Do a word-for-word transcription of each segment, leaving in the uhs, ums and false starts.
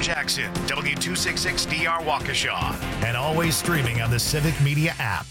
Jackson, W two sixty-six D R Waukesha, and always streaming on the Civic Media app.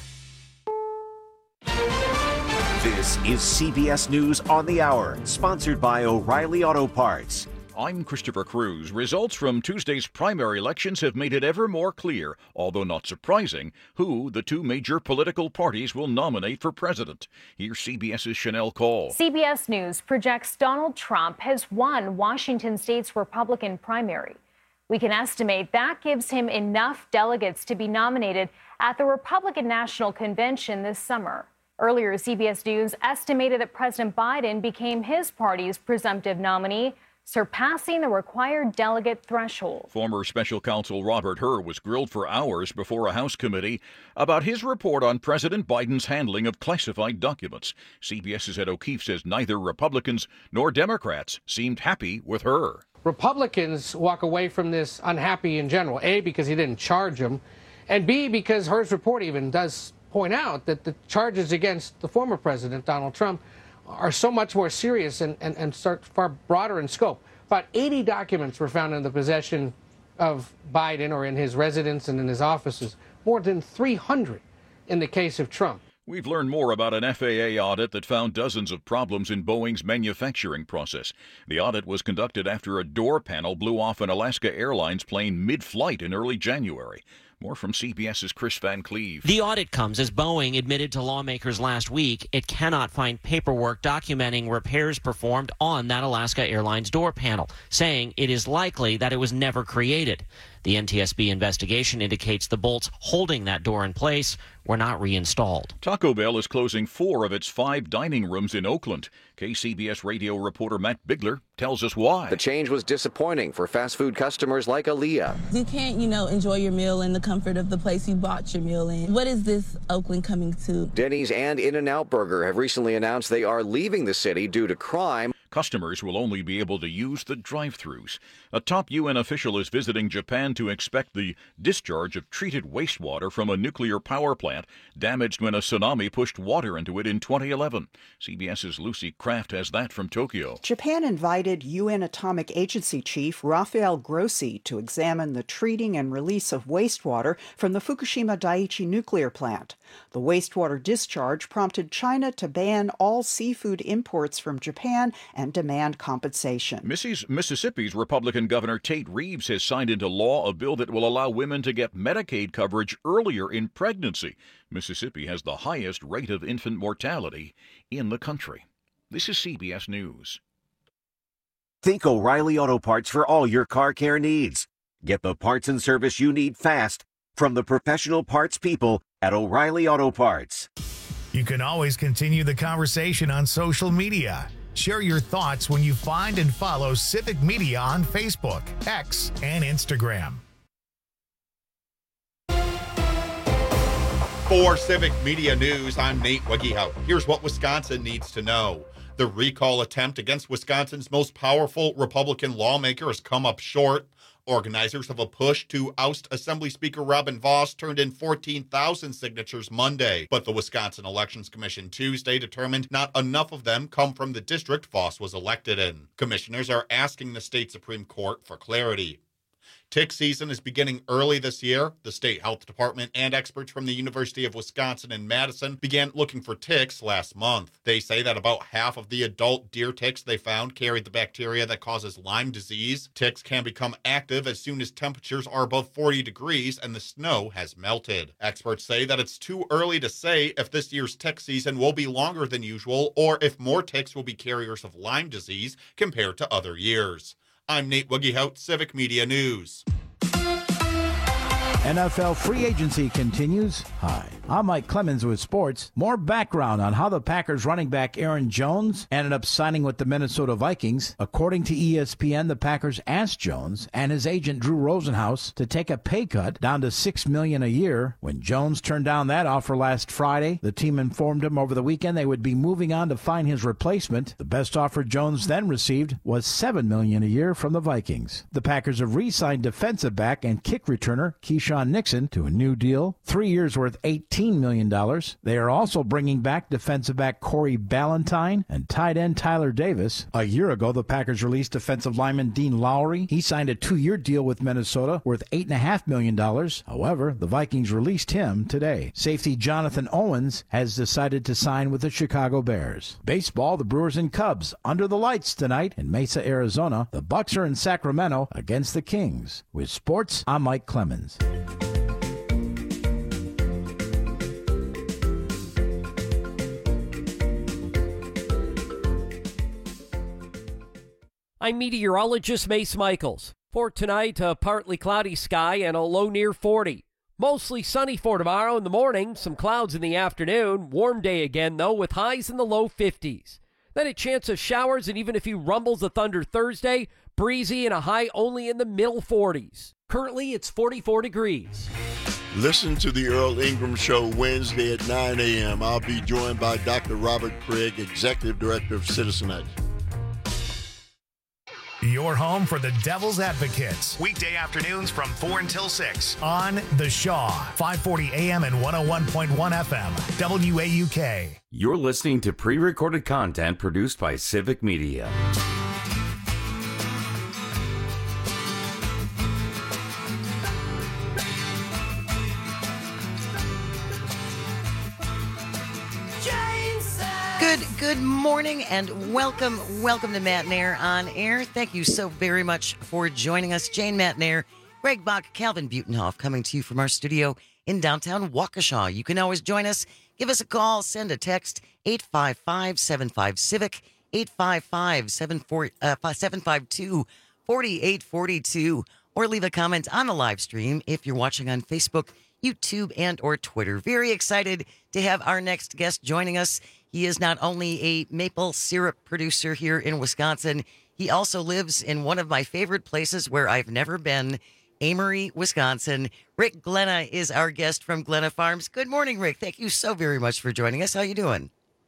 This is C B S News on the Hour, sponsored by O'Reilly Auto Parts. I'm Christopher Cruz. Results from Tuesday's primary elections have made it ever more clear, although not surprising, who the two major political parties will nominate for president. Here's CBS's Chanel Cole. C B S News projects Donald Trump has won Washington State's Republican primary. We can estimate that gives him enough delegates to be nominated at the Republican National Convention this summer. Earlier, C B S News estimated that President Biden became his party's presumptive nominee, surpassing the required delegate threshold. Former special counsel Robert Hur was grilled for hours before a House committee about his report on President Biden's handling of classified documents. CBS's Ed O'Keefe says neither Republicans nor Democrats seemed happy with Hur. Republicans walk away from this unhappy in general, A, because he didn't charge them, and B, because Hur's report even does point out that the charges against the former president, Donald Trump, are so much more serious and, and, and start far broader in scope. About eighty documents were found in the possession of Biden or in his residence and in his offices, more than three hundred in the case of Trump. We've learned more about an F A A audit that found dozens of problems in Boeing's manufacturing process. The audit was conducted after a door panel blew off an Alaska Airlines plane mid-flight in early January. More from CBS's Chris Van Cleve. The audit comes as Boeing admitted to lawmakers last week it cannot find paperwork documenting repairs performed on that Alaska Airlines door panel, saying it is likely that it was never created. The N T S B investigation indicates the bolts holding that door in place were not reinstalled. Taco Bell is closing four of its five dining rooms in Oakland. K C B S radio reporter Matt Bigler tells us why. The change was disappointing for fast food customers like Aaliyah. You can't, you know, enjoy your meal in the comfort of the place you bought your meal in. What is this Oakland coming to? Denny's and In-N-Out Burger have recently announced they are leaving the city due to crime. Customers will only be able to use the drive-thrus. A top U N official is visiting Japan to inspect the discharge of treated wastewater from a nuclear power plant damaged when a tsunami pushed water into it in twenty eleven. CBS's Lucy Kraft has that from Tokyo. Japan invited U N Atomic Agency Chief Rafael Grossi to examine the treating and release of wastewater from the Fukushima Daiichi nuclear plant. The wastewater discharge prompted China to ban all seafood imports from Japan and demand compensation. Mississippi's Republican Governor Tate Reeves has signed into law a bill that will allow women to get Medicaid coverage earlier in pregnancy. Mississippi has the highest rate of infant mortality in the country. This is C B S News. Think O'Reilly Auto Parts for all your car care needs. Get the parts and service you need fast from the professional parts people at O'Reilly Auto Parts. You can always continue the conversation on social media. Share your thoughts when you find and follow Civic Media on Facebook, X, and Instagram. For Civic Media News, I'm Nate Wegehout. Here's what Wisconsin needs to know. The recall attempt against Wisconsin's most powerful Republican lawmaker has come up short. Organizers of a push to oust Assembly Speaker Robin Vos turned in fourteen thousand signatures Monday, but the Wisconsin Elections Commission Tuesday determined not enough of them come from the district Vos was elected in. Commissioners are asking the state Supreme Court for clarity. Tick season is beginning early this year. The state health department and experts from the University of Wisconsin in Madison began looking for ticks last month. They say that about half of the adult deer ticks they found carried the bacteria that causes Lyme disease. Ticks can become active as soon as temperatures are above forty degrees and the snow has melted. Experts say that it's too early to say if this year's tick season will be longer than usual or if more ticks will be carriers of Lyme disease compared to other years. I'm Nate Wegehout, Civic Media News. N F L free agency continues. Hi, I'm Mike Clemens with sports. More background on how the Packers running back Aaron Jones ended up signing with the Minnesota Vikings. According to E S P N, the Packers asked Jones and his agent Drew Rosenhaus to take a pay cut down to six million dollars a year. When Jones turned down that offer last Friday, the team informed him over the weekend they would be moving on to find his replacement. The best offer Jones then received was seven million dollars a year from the Vikings. The Packers have re-signed defensive back and kick returner Keyshawn Nixon to a new deal, three years worth eighteen eighteen million dollars. They are also bringing back defensive back Corey Ballantyne and tight end Tyler Davis. A year ago, the Packers released defensive lineman Dean Lowry. He signed a two-year deal with Minnesota worth eight point five million dollars. However, the Vikings released him today. Safety Jonathan Owens has decided to sign with the Chicago Bears. Baseball, the Brewers and Cubs under the lights tonight in Mesa, Arizona. The Bucks are in Sacramento against the Kings. With sports, I'm Mike Clemens. I'm meteorologist Mace Michaels. For tonight, a partly cloudy sky and a low near forty. Mostly sunny for tomorrow in the morning, some clouds in the afternoon. Warm day again, though, with highs in the low fifties. Then a chance of showers and even a few rumbles of thunder Thursday. Breezy and a high only in the middle forties. Currently, it's forty-four degrees. Listen to the Earl Ingram Show Wednesday at nine a.m. I'll be joined by Doctor Robert Craig, Executive Director of Citizenite. Your home for the Devil's Advocates. Weekday afternoons from four until six on The Shaw, five forty A M and one oh one point one F M, W A U K. You're listening to pre-recorded content produced by Civic Media. Good, good morning and welcome, welcome to Matt Nair on Air. Thank you so very much for joining us. Jane Matt Nair, Greg Bach, Calvin Butenhoff coming to you from our studio in downtown Waukesha. You can always join us. Give us a call, send a text, eight five five, seven five, CIVIC, eight five five, seven five two, four eight four two, or leave a comment on the live stream if you're watching on Facebook, YouTube, and or Twitter. Very excited to have our next guest joining us. He is not only a maple syrup producer here in Wisconsin, he also lives in one of my favorite places where I've never been, Amory, Wisconsin. Rick Glenna is our guest from Glenna Farms. Good morning, Rick. Thank you so very much for joining us. How you doing?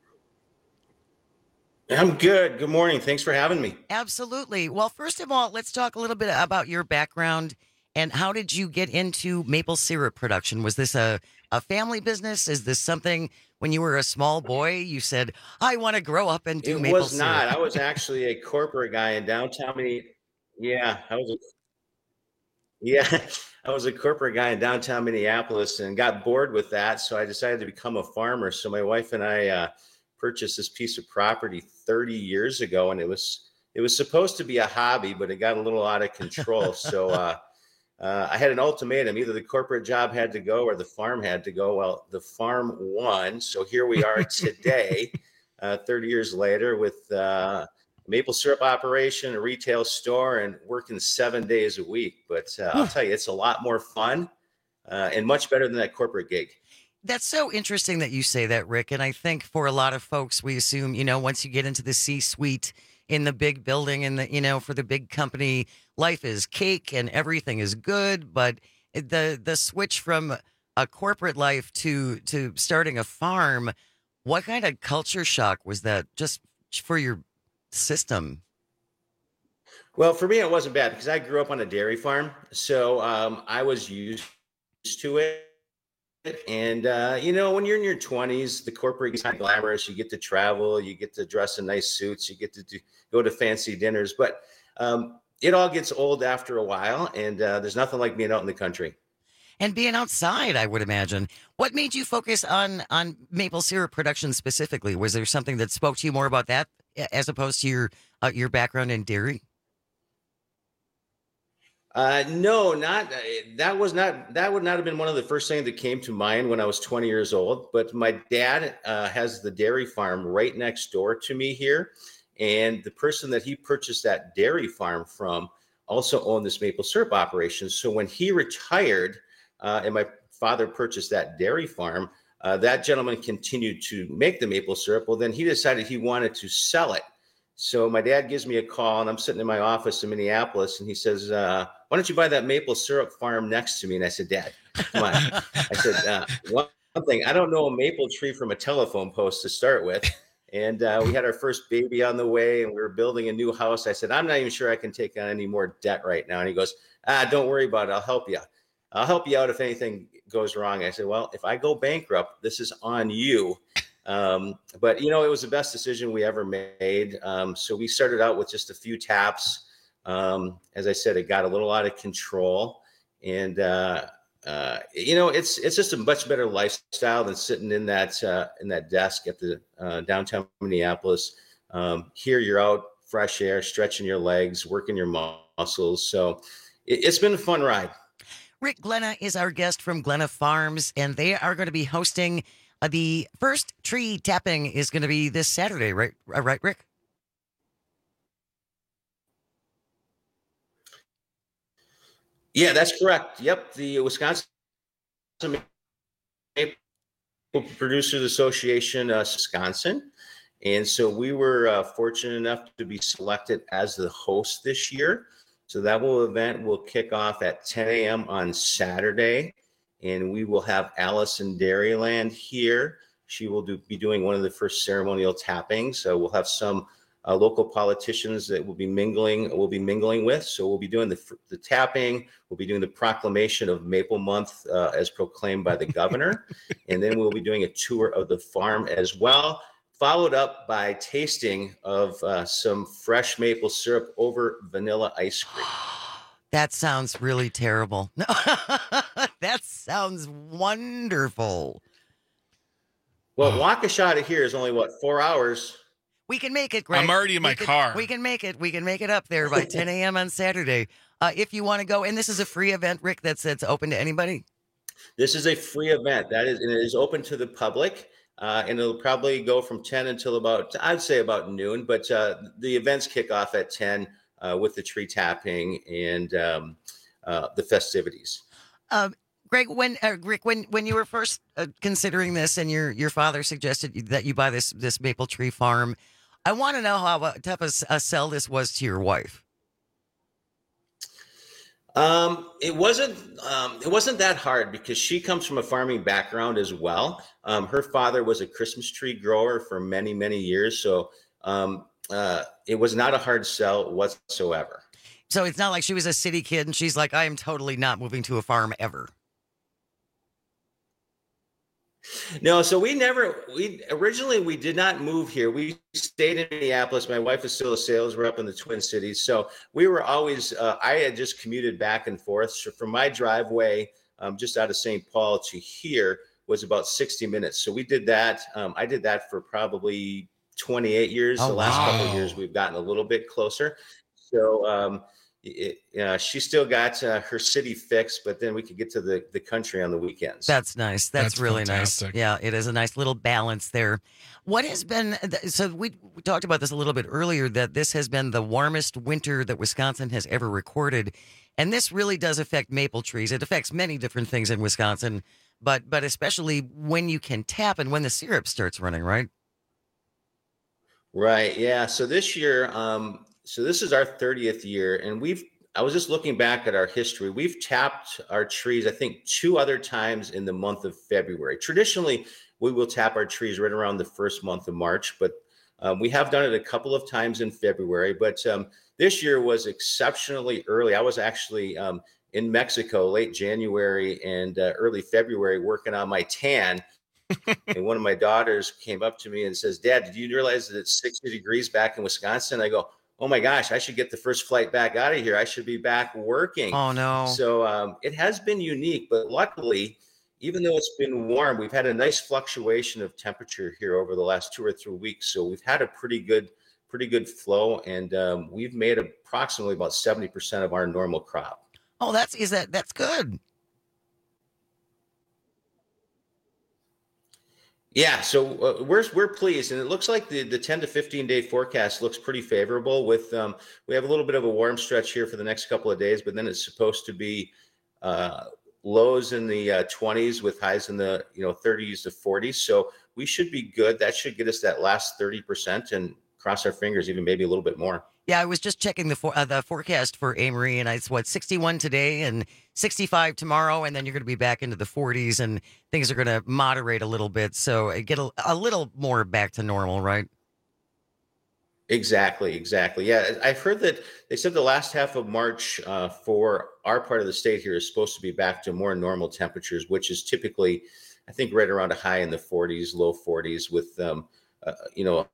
I'm good. Good morning. Thanks for having me. Absolutely. Well, first of all, let's talk a little bit about your background and how did you get into maple syrup production? Was this a, a family business? Is this something when you were a small boy you said, I want to grow up and do it maple was syrup? Not. I was actually a corporate guy in downtown. Yeah, I was. A, yeah, I was a corporate guy in downtown Minneapolis and got bored with that. So I decided to become a farmer. So my wife and I uh, purchased this piece of property thirty years ago, and it was it was supposed to be a hobby, but it got a little out of control. so uh, uh, I had an ultimatum: either the corporate job had to go or the farm had to go. Well, the farm won, so here we are today, uh, thirty years later, with uh, a maple syrup operation, a retail store, and working seven days a week. But uh, I'll tell you, it's a lot more fun uh, and much better than that corporate gig. That's so interesting that you say that, Rick. And I think for a lot of folks, we assume, you know, once you get into the C-suite in the big building and the, you know, for the big company, life is cake and everything is good. But the the switch from a corporate life to to starting a farm, what kind of culture shock was that just for your system? Well, for me, it wasn't bad because I grew up on a dairy farm. So um, I was used to it. And, uh, you know, when you're in your twenties, the corporate gets kind of glamorous. You get to travel, you get to dress in nice suits, you get to do, go to fancy dinners. But um, it all gets old after a while. And uh, there's nothing like being out in the country. And being outside, I would imagine. What made you focus on on maple syrup production specifically? Was there something that spoke to you more about that as opposed to your uh, your background in dairy? Uh, no, not uh, that was not that would not have been one of the first things that came to mind when I was twenty years old. But my dad uh, has the dairy farm right next door to me here. And the person that he purchased that dairy farm from also owned this maple syrup operation. So when he retired uh, and my father purchased that dairy farm, uh, that gentleman continued to make the maple syrup. Well, then he decided he wanted to sell it. So my dad gives me a call and I'm sitting in my office in Minneapolis and he says, uh, why don't you buy that maple syrup farm next to me? And I said, Dad, come on. I said, uh, one thing, I don't know a maple tree from a telephone post to start with. And uh, we had our first baby on the way and we were building a new house. I said, I'm not even sure I can take on any more debt right now. And he goes, ah, don't worry about it. I'll help you. I'll help you out if anything goes wrong. I said, well, if I go bankrupt, this is on you. Um, but, you know, it was the best decision we ever made. Um, so we started out with just a few taps. Um, as I said, it got a little out of control. And, uh, uh, you know, it's it's just a much better lifestyle than sitting in that uh, in that desk at the uh, downtown Minneapolis. Um, here you're out, fresh air, stretching your legs, working your muscles. So it, it's been a fun ride. Rick Glenna is our guest from Glenna Farms, and they are going to be hosting uh, the first tree tapping is going to be this Saturday, right? Uh, right, Rick? Yeah, that's correct. Yep, the Wisconsin Maple Producers Association, uh, Wisconsin. And so we were uh, fortunate enough to be selected as the host this year. So that will event will kick off at ten a.m. on Saturday, and we will have Allison Dairyland here. She will do, be doing one of the first ceremonial tappings. So we'll have some uh, local politicians that will be mingling. We'll be mingling with. So we'll be doing the the tapping. We'll be doing the proclamation of Maple Month uh, as proclaimed by the governor, and then we'll be doing a tour of the farm as well, followed up by tasting of uh, some fresh maple syrup over vanilla ice cream. That sounds really terrible. No, that sounds wonderful. Well, Waukesha to here is only, what, four hours? We can make it, Greg. I'm already in my we can, car. We can make it. We can make it up there by ten a.m. on Saturday. Uh, if you want to go, and this is a free event, Rick, that's, that's open to anybody? This is a free event. That is, and it is open to the public. Uh, and it'll probably go from ten until about, I'd say about noon, but uh, the events kick off at ten uh, with the tree tapping and um, uh, the festivities. Um, Greg, when uh, Rick, when when you were first uh, considering this, and your your father suggested that you buy this this maple tree farm, I want to know how tough a, a sell this was to your wife. Um, it wasn't, um, it wasn't that hard because she comes from a farming background as well. Um, her father was a Christmas tree grower for many, many years. So, um, uh, it was not a hard sell whatsoever. So it's not like she was a city kid and she's like, I am totally not moving to a farm ever. No, so we never, we originally, we did not move here. We stayed in Minneapolis. My wife is still a sales rep in the Twin Cities. So we were always, uh, I had just commuted back and forth. So from my driveway, um, just out of Saint Paul to here was about sixty minutes. So we did that. Um, I did that for probably twenty-eight years. Oh, the last wow. couple of years, we've gotten a little bit closer. So, um, It, uh, she still got uh, her city fixed, but then we could get to the, the country on the weekends. That's nice. That's, That's really fantastic. nice. Yeah, it is a nice little balance there. What has been, so we, we talked about this a little bit earlier, that this has been the warmest winter that Wisconsin has ever recorded. And this really does affect maple trees. It affects many different things in Wisconsin, but but especially when you can tap and when the syrup starts running, right? Right. Yeah. So this year, um, so this is our thirtieth year, and we've, I was just looking back at our history. We've tapped our trees, I think, two other times in the month of February. Traditionally, we will tap our trees right around the first month of March, but um, we have done it a couple of times in February. But um, this year was exceptionally early. I was actually um, in Mexico late January and uh, early February working on my tan. And one of my daughters came up to me and says, Dad, did you realize that it's sixty degrees back in Wisconsin? I go, oh my gosh, I should get the first flight back out of here. I should be back working. Oh, no. So um, it has been unique, but luckily, even though it's been warm, we've had a nice fluctuation of temperature here over the last two or three weeks. So we've had a pretty good, pretty good flow, and um, we've made approximately about seventy percent of our normal crop. Oh, that's, is that, that's good. Yeah, so uh, we're we're pleased, and it looks like the, the ten to fifteen day forecast looks pretty favorable. With um, we have a little bit of a warm stretch here for the next couple of days, but then it's supposed to be uh, lows in the uh, twenties with highs in the you know thirties to forties. So we should be good. That should get us that last thirty percent, and cross our fingers, even maybe a little bit more. Yeah, I was just checking the for, uh, the forecast for Amory, and it's what sixty-one today and sixty-five tomorrow, and then you're going to be back into the forties, and things are going to moderate a little bit, so it get a, a little more back to normal, right? Exactly, exactly. Yeah, I've heard that they said the last half of March uh, for our part of the state here is supposed to be back to more normal temperatures, which is typically, I think, right around a high in the forties, low forties, with um, uh, you know,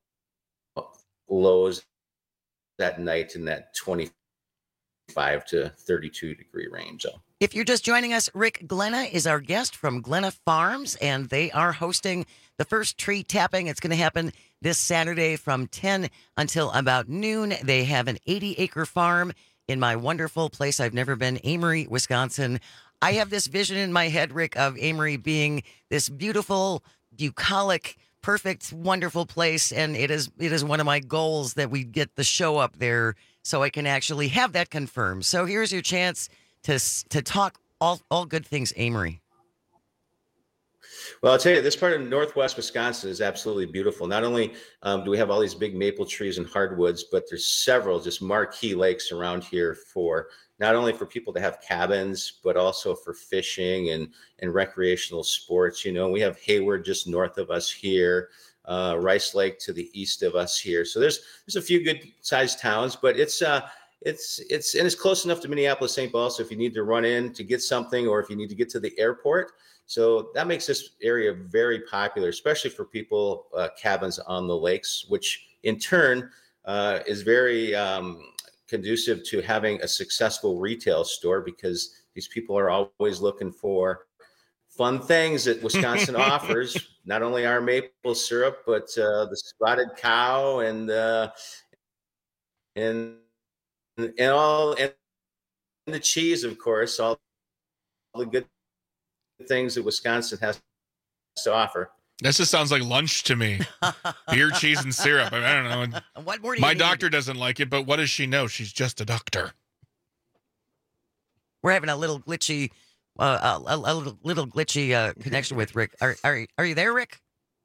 lows that night in that twenty-five to thirty-two degree range. So. If you're just joining us, Rick Glenna is our guest from Glenna Farms, and they are hosting the first tree tapping. It's going to happen this Saturday from ten until about noon. They have an eighty acre farm in my wonderful place I've never been, Amory, Wisconsin. I have this vision in my head, Rick, of Amory being this beautiful, bucolic, perfect, wonderful place, and it is it is one of my goals that we get the show up there so I can actually have that confirmed. So here's your chance to to talk all, all good things, Amory. Well, I'll tell you, this part of Northwest Wisconsin is absolutely beautiful. Not only um, do we have all these big maple trees and hardwoods, but there's several just marquee lakes around here for not only for people to have cabins, but also for fishing and, and recreational sports. You know, we have Hayward just north of us here, uh, Rice Lake to the east of us here. So there's there's a few good sized towns, but it's uh, It's it's and it's close enough to Minneapolis, Saint Paul. So if you need to run in to get something, or if you need to get to the airport, so that makes this area very popular, especially for people uh, cabins on the lakes, which in turn uh, is very um, conducive to having a successful retail store, because these people are always looking for fun things that Wisconsin offers. Not only our maple syrup, but uh, the spotted cow and uh, and. And all and the cheese, of course, all the good things that Wisconsin has to offer. This just sounds like lunch to me. Beer, cheese, and syrup. I, mean, I don't know. What more do you My need? doctor doesn't like it, but what does she know? She's just a doctor. We're having a little glitchy, uh, a, a little, little glitchy uh, connection with Rick. Are, are are you there, Rick?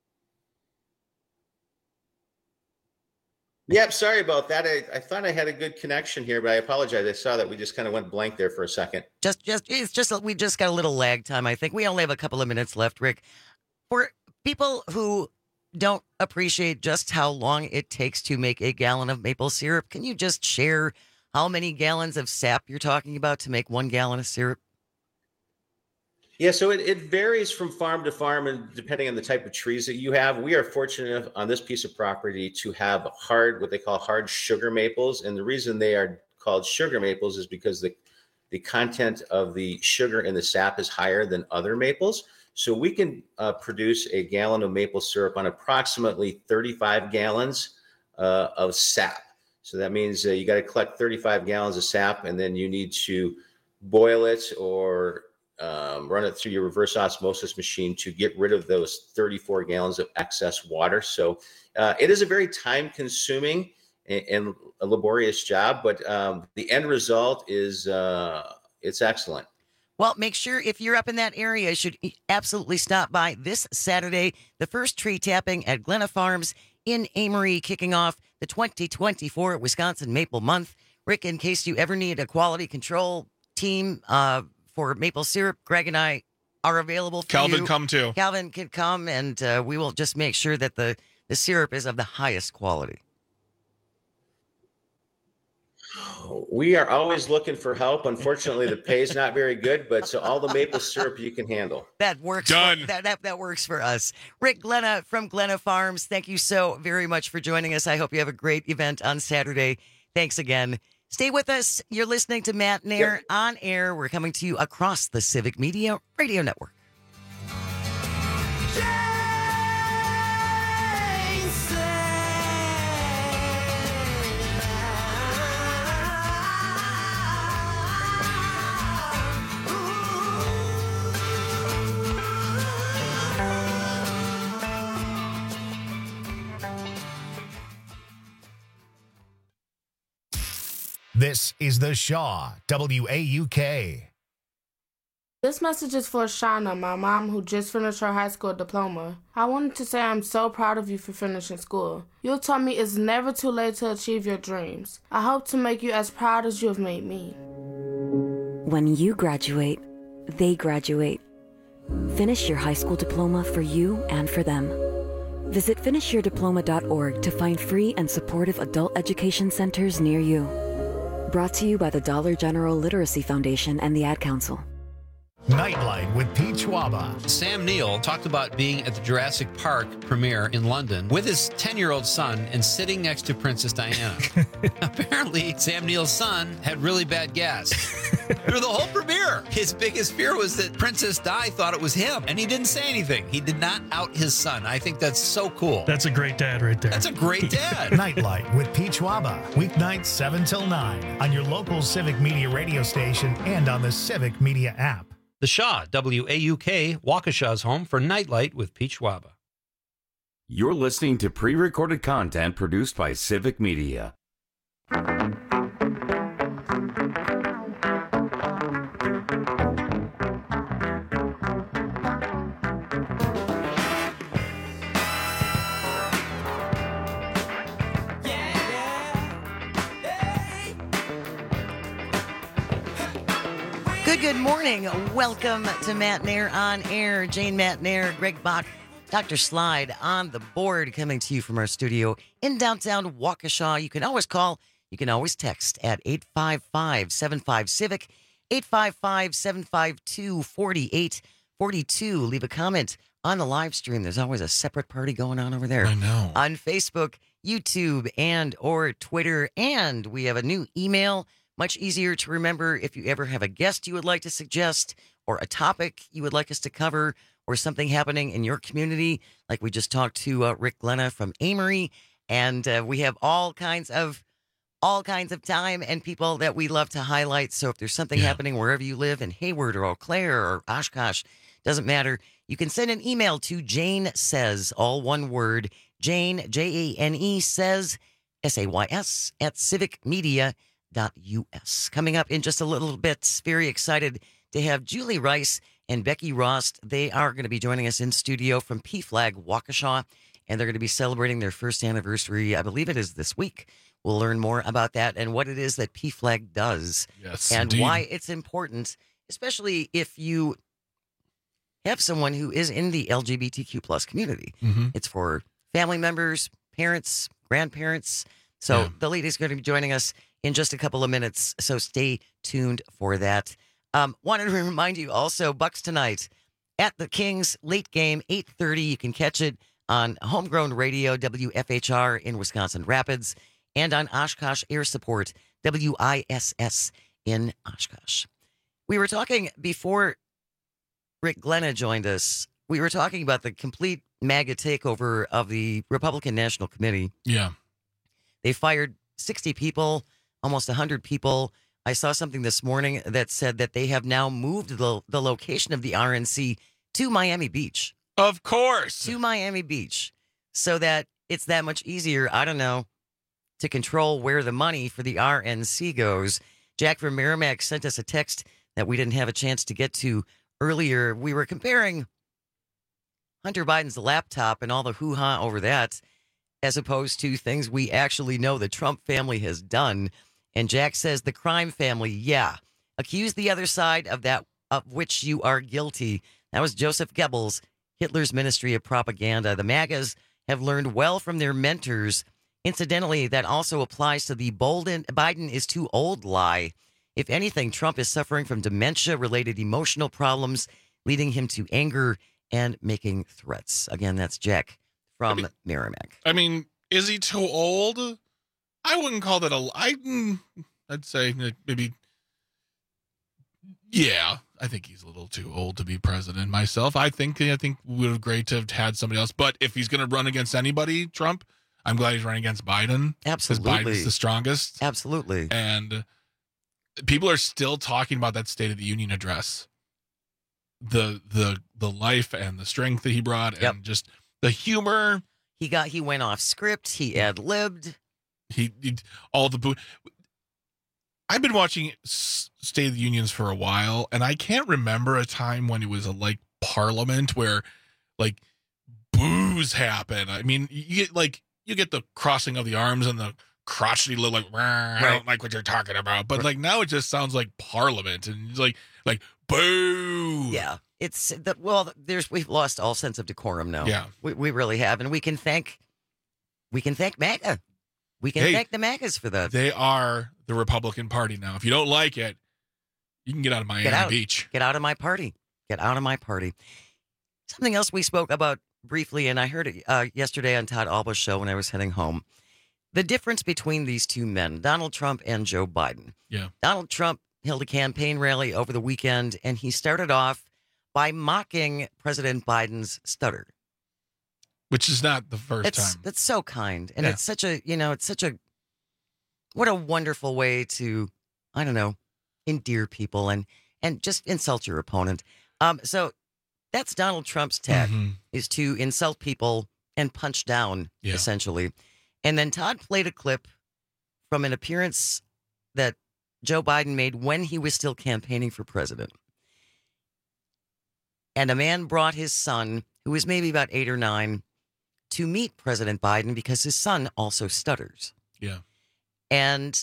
Yep, sorry about that. I, I thought I had a good connection here, but I apologize. I saw that we just kind of went blank there for a second. Just, just, it's just we just got a little lag time. I think we only have a couple of minutes left, Rick. For people who don't appreciate just how long it takes to make a gallon of maple syrup, can you just share how many gallons of sap you're talking about to make one gallon of syrup? Yeah, so it, it varies from farm to farm, and depending on the type of trees that you have. We are fortunate on this piece of property to have hard, what they call hard sugar maples. And the reason they are called sugar maples is because the, the content of the sugar in the sap is higher than other maples. So we can uh, produce a gallon of maple syrup on approximately thirty-five gallons uh, of sap. So that means uh, you got to collect thirty-five gallons of sap, and then you need to boil it or Um, run it through your reverse osmosis machine to get rid of those thirty-four gallons of excess water. So uh, it is a very time consuming and, and a laborious job, but um, the end result is uh, it's excellent. Well, make sure if you're up in that area, you should absolutely stop by this Saturday, the first tree tapping at Glenna Farms in Amory, kicking off the twenty twenty-four Wisconsin Maple Month. Rick, in case you ever need a quality control team, uh, for maple syrup, Greg and I are available for Calvin, you. come too. Calvin can come, and uh, we will just make sure that the, the syrup is of the highest quality. We are always looking for help. Unfortunately, the pay is not very good, but so all the maple syrup you can handle. That works. Done. For, that, that, that works for us. Rick Glenna from Glenna Farms, thank you so very much for joining us. I hope you have a great event on Saturday. Thanks again. Stay with us. You're listening to Matt Nair yep. on air. We're coming to you across the Civic Media Radio Network. This is the Shaw W A U K. This message is for Shauna, my mom, who just finished her high school diploma. I wanted to say I'm so proud of you for finishing school. You taught me it's never too late to achieve your dreams. I hope to make you as proud as you have made me. When you graduate, they graduate. Finish your high school diploma for you and for them. Visit finish your diploma dot org to find free and supportive adult education centers near you. Brought to you by the Dollar General Literacy Foundation and the Ad Council. Nightlight with Pete Schwaba. Sam Neill talked about being at the Jurassic Park premiere in London with his ten-year-old son and sitting next to Princess Diana. Apparently, Sam Neill's son had really bad gas. Through the whole premiere, his biggest fear was that Princess Di thought it was him, and he didn't say anything. He did not out his son. I think that's so cool. That's a great dad right there. That's a great dad. Nightlight with Pete Schwaba. Weeknights seven till nine on your local Civic Media radio station and on the Civic Media app. The Shaw, W A U K, Waukesha's home for Nightlight with Pete Schwaba. You're listening to pre-recorded content produced by Civic Media. Good, good morning. Welcome to Matt Nair on Air. Jane Matt Nair, Greg Bach, Doctor Slide on the board, coming to you from our studio in downtown Waukesha. You can always call, you can always text at eight five five, seven five, CIVIC, eight five five, seven five two, four eight four two. Leave a comment on the live stream. There's always a separate party going on over there. I know. On Facebook, YouTube, and or Twitter. And we have a new email. Much easier to remember if you ever have a guest you would like to suggest or a topic you would like us to cover or something happening in your community. Like we just talked to uh, Rick Glenna from Amory, and uh, we have all kinds of all kinds of time and people that we love to highlight. So if there's something yeah. happening wherever you live in Hayward or Eau Claire or Oshkosh, doesn't matter. You can send an email to Jane Says, all one word, Jane, J A N E, says, S A Y S, at civic media dot U S. Coming up in just a little bit, very excited to have Julie Rice and Becky Rost. They are going to be joining us in studio from P Flag Waukesha, and they're going to be celebrating their first anniversary. I believe it is this week. We'll learn more about that and what it is that P Flag does, yes, and indeed. why it's important, especially if you have someone who is in the L G B T Q plus community. Mm-hmm. It's for family members, parents, grandparents. So yeah. the lady's going to be joining us in just a couple of minutes, so stay tuned for that. Um, wanted to remind you also, Bucks tonight at the Kings, late game, eight thirty. You can catch it on Homegrown Radio, W F H R in Wisconsin Rapids, and on Oshkosh Air Support, W I S S in Oshkosh. We were talking before Rick Glenna joined us. We were talking about the complete MAGA takeover of the Republican National Committee. Yeah. They fired sixty people. Almost one hundred people. I saw something this morning that said that they have now moved the, the location of the R N C to Miami Beach. Of course. To Miami Beach. So that it's that much easier, I don't know, to control where the money for the R N C goes. Jack from Merrimack sent us a text that we didn't have a chance to get to earlier. We were comparing Hunter Biden's laptop and all the hoo-ha over that as opposed to things we actually know the Trump family has done. And Jack says the crime family, yeah, accuse the other side of that of which you are guilty. That was Joseph Goebbels, Hitler's Ministry of Propaganda. The MAGAs have learned well from their mentors. Incidentally, that also applies to the Bolden, Biden is too old lie. If anything, Trump is suffering from dementia-related emotional problems, leading him to anger and making threats. Again, that's Jack from I mean, Merrimack. I mean, is he too old? I wouldn't call that a. I, I'd say maybe. Yeah, I think he's a little too old to be president. Myself, I think. I think it would have great to have had somebody else. But if he's going to run against anybody, Trump, I'm glad he's running against Biden. Absolutely, because Biden's the strongest. Absolutely, and people are still talking about that State of the Union address. The the the life and the strength that he brought, yep. and just the humor. He got. He went off script. He ad libbed. He, he all the boo. I've been watching State of the Unions for a while, and I can't remember a time when it was a like Parliament where like boos happen. I mean, you get like you get the crossing of the arms and the crotchety little like I right. don't like what you're talking about, but right. like now it just sounds like Parliament, and it's like like boo. Yeah, it's the well. There's we've lost all sense of decorum now. Yeah, we we really have, and we can thank we can thank MAGA. We can Hey, thank the MAGAs for that. They are the Republican Party now. If you don't like it, you can get out of Miami Get out. Beach. Get out of my party. Get out of my party. Something else we spoke about briefly, and I heard it uh, yesterday on Todd Alba's show when I was heading home. The difference between these two men, Donald Trump and Joe Biden. Yeah. Donald Trump held a campaign rally over the weekend, and he started off by mocking President Biden's stutter. Which is not the first It's, time. that's so kind. And Yeah. it's such a, you know, it's such a, what a wonderful way to, I don't know, endear people and, and just insult your opponent. Um, so that's Donald Trump's tack, Mhm. is to insult people and punch down, Yeah. essentially. And then Todd played a clip from an appearance that Joe Biden made when he was still campaigning for president. And a man brought his son, who was maybe about eight or nine, to meet President Biden because his son also stutters. Yeah. And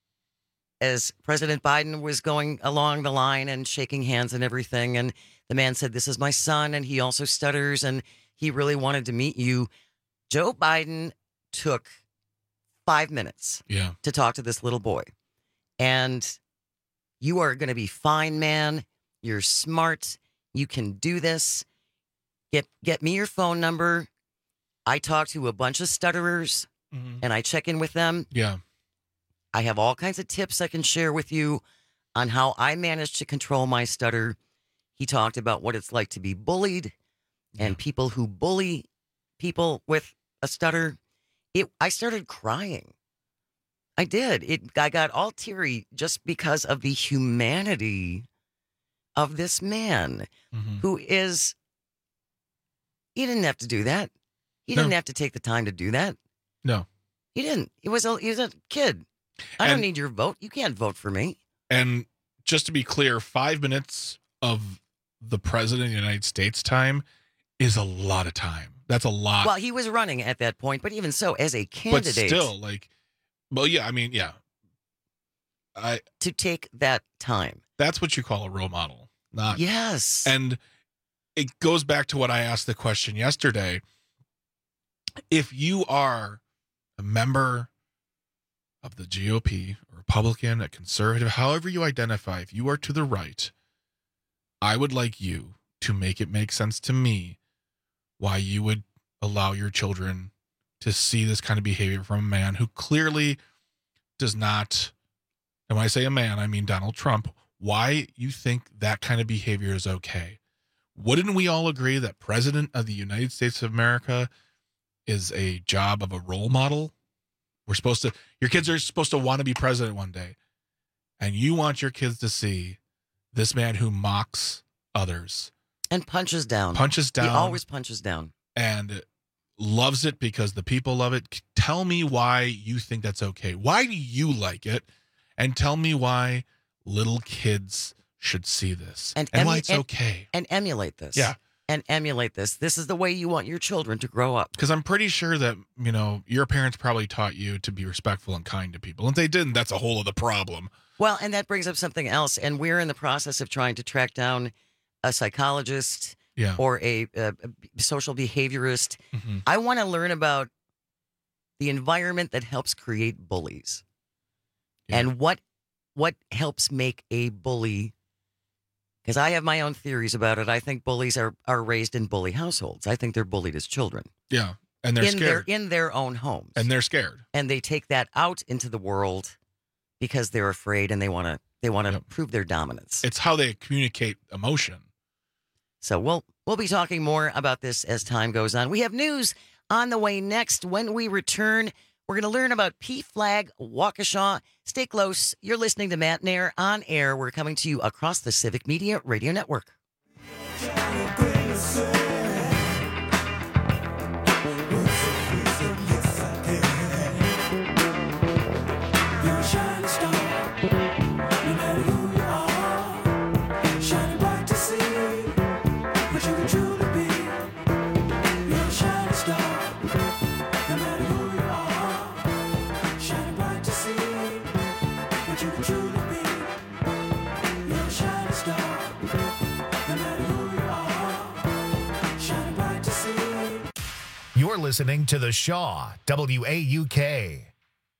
as President Biden was going along the line and shaking hands and everything, and the man said, "This is my son, and he also stutters, and he really wanted to meet you," Joe Biden took five minutes Yeah. to talk to this little boy. And you are going to be fine, man. You're smart. You can do this. Get get me your phone number. I talk to a bunch of stutterers, Mhm. and I check in with them. Yeah. I have all kinds of tips I can share with you on how I managed to control my stutter. He talked about what it's like to be bullied and people who bully people with a stutter. It, I started crying. I did. It. I got all teary just because of the humanity of this man Mm-hmm. who is, he didn't have to do that. He No. didn't have to take the time to do that. No. He didn't. He was a, he was a kid. I don't And- need your vote. You can't vote for me. And just to be clear, five minutes of the president of the United States time is a lot of time. That's a lot. Well, he was running at that point, but even so, as a but candidate, still, like, well, yeah, I mean, yeah. I to take that time. That's what you call a role model. Not Yes. And it goes back to what I asked the question yesterday. If you are a member of the G O P, a Republican, a conservative, however you identify, if you are to the right, I would like you to make it make sense to me why you would allow your children to see this kind of behavior from a man who clearly does not, and when I say a man, I mean Donald Trump, why you think that kind of behavior is okay. Wouldn't we all agree that President of the United States of America is a job of a role model? We're supposed to, your kids are supposed to want to be president one day. And you want your kids to see this man who mocks others. And punches down. Punches down. He always punches down. And loves it because the people love it. Tell me why you think that's okay. Why do you like it? And tell me why little kids should see this. And, and emu- why it's and- okay. And emulate this. Yeah. And emulate this. This is the way you want your children to grow up. Because I'm pretty sure that, you know, your parents probably taught you to be respectful and kind to people. And if they didn't, that's a whole other problem. Well, and that brings up something else. And we're in the process of trying to track down a psychologist Yeah. or a, a, a social behaviorist. Mm-hmm. I want to learn about the environment that helps create bullies and what what helps make a bully. Because I have my own theories about it. I think bullies are, are raised in bully households. I think they're bullied as children. Yeah. And they're in scared. Their, in their own homes. And they're scared. And they take that out into the world because they're afraid and they want to they want to prove their dominance. It's how they communicate emotion. So we'll we'll be talking more about this as time goes on. We have news on the way next. When we return, we're going to learn about P Flag Waukesha. Stay close. You're listening to Matt Nair on air. We're coming to you across the Civic Media Radio Network. You're listening to The Shaw, W A U K.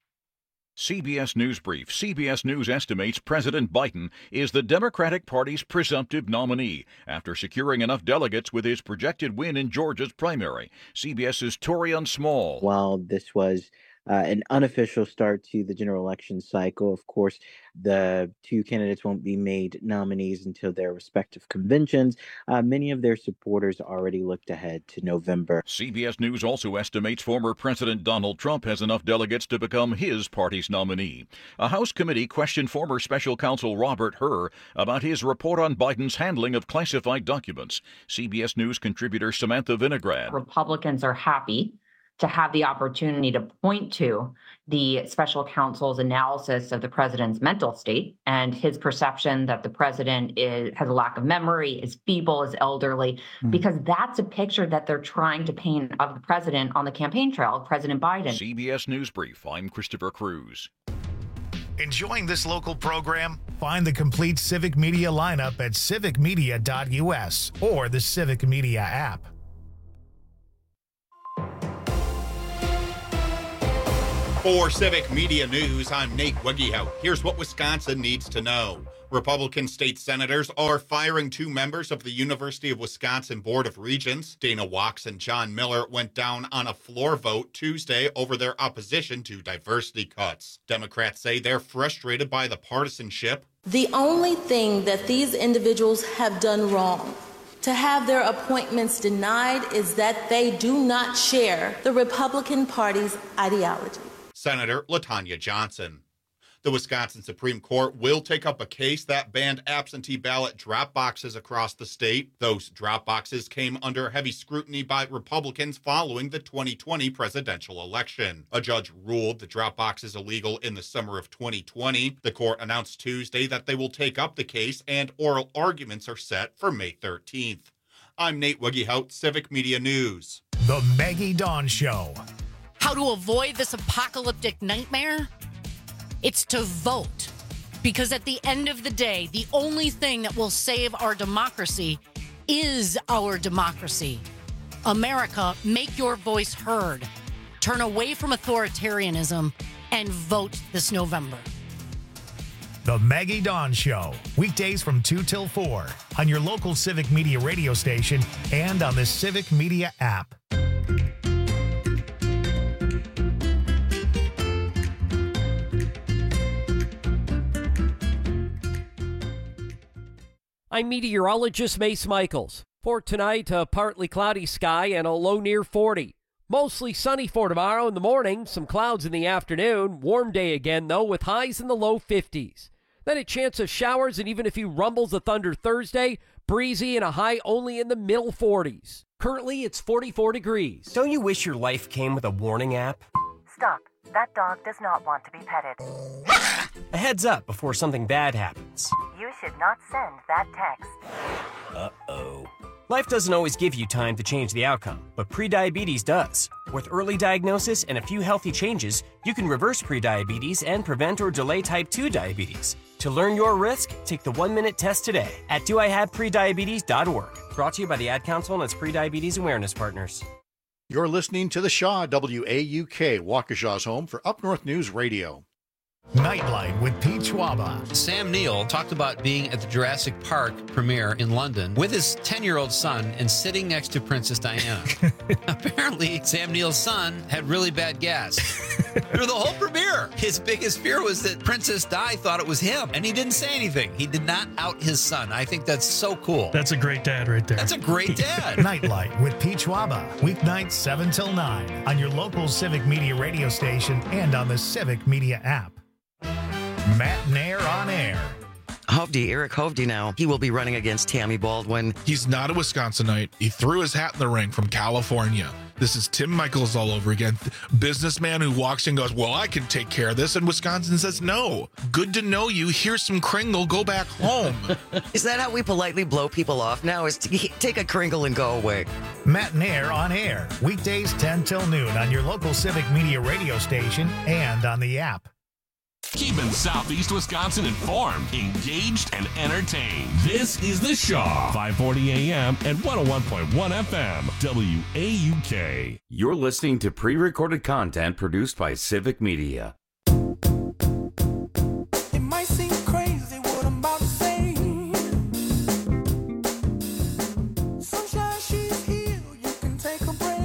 C B S News Brief. C B S News estimates President Biden is the Democratic Party's presumptive nominee after securing enough delegates with his projected win in Georgia's primary. CBS's Torian Small. While this was uh, an unofficial start to the general election cycle, of course, the two candidates won't be made nominees until their respective conventions. Uh, many of their supporters already looked ahead to November. C B S News also estimates former President Donald Trump has enough delegates to become his party's nominee. A House committee questioned former special counsel Robert Hur about his report on Biden's handling of classified documents. C B S News contributor Samantha Vinograd. Republicans are happy to have the opportunity to point to the special counsel's analysis of the president's mental state and his perception that the president is, has a lack of memory, is feeble, is elderly, mm-hmm. because that's a picture that they're trying to paint of the president on the campaign trail of President Biden. C B S News Brief. I'm Christopher Cruz. Enjoying this local program? Find the complete Civic Media lineup at civic media dot u s or the Civic Media app. For Civic Media News, I'm Nate Wegehout. Here's what Wisconsin needs to know. Republican state senators are firing two members of the University of Wisconsin Board of Regents. Dana Wachs and John Miller went down on a floor vote Tuesday over their opposition to diversity cuts. Democrats say they're frustrated by the partisanship. The only thing that these individuals have done wrong to have their appointments denied is that they do not share the Republican Party's ideology. Senator LaTanya Johnson. The Wisconsin Supreme Court will take up a case that banned absentee ballot drop boxes across the state. Those drop boxes came under heavy scrutiny by Republicans following the twenty twenty presidential election. A judge ruled the drop boxes illegal in the summer of twenty twenty. The court announced Tuesday that they will take up the case, and oral arguments are set for May thirteenth. I'm Nate Wegehout, Civic Media News. The Maggie Dawn Show. How to avoid this apocalyptic nightmare? It's to vote. Because at the end of the day, the only thing that will save our democracy is our democracy. America, make your voice heard. Turn away from authoritarianism and vote this November. The Maggie Dawn Show, weekdays from two till four on your local Civic Media radio station and on the Civic Media app. I'm meteorologist Mace Michaels. For tonight, a partly cloudy sky and a low near forty. Mostly sunny for tomorrow in the morning, some clouds in the afternoon. Warm day again, though, with highs in the low fifties. Then a chance of showers and even a few rumbles of thunder Thursday. Breezy and a high only in the middle forties. Currently, it's forty-four degrees. Don't you wish your life came with a warning app? Stop. That dog does not want to be petted. A heads up before something bad happens. You should not send that text. Uh-oh. Life doesn't always give you time to change the outcome, but prediabetes does. With early diagnosis and a few healthy changes, you can reverse prediabetes and prevent or delay type two diabetes. To learn your risk, take the one-minute test today at do I have prediabetes dot org. Brought to you by the Ad Council and its prediabetes awareness partners. You're listening to The Shaw, W A U K, Waukesha's home for Up North News Radio. Nightlight with Pete Schwaba. Sam Neill talked about being at the Jurassic Park premiere in London with his ten-year-old son and sitting next to Princess Diana. Apparently, Sam Neill's son had really bad gas through the whole premiere. His biggest fear was that Princess Di thought it was him, and he didn't say anything. He did not out his son. I think that's so cool. That's a great dad right there. That's a great dad. Nightlight with Pete Schwaba. Weeknights seven till nine on your local Civic Media radio station and on the Civic Media app. Matt Nair on air. Hovde, Eric Hovde now. He will be running against Tammy Baldwin. He's not a Wisconsinite. He threw his hat in the ring from California. This is Tim Michaels all over again. Businessman who walks in and goes, well, I can take care of this. And Wisconsin says, no. Good to know you. Here's some Kringle. Go back home. Is that how we politely blow people off now? Is to take a Kringle and go away? Matt Nair on air. Weekdays ten till noon on your local Civic Media radio station and on the app. Keeping Southeast Wisconsin informed, engaged, and entertained. This is The Shaw, five forty A M and one oh one point one F M, W A U K. You're listening to pre-recorded content produced by Civic Media.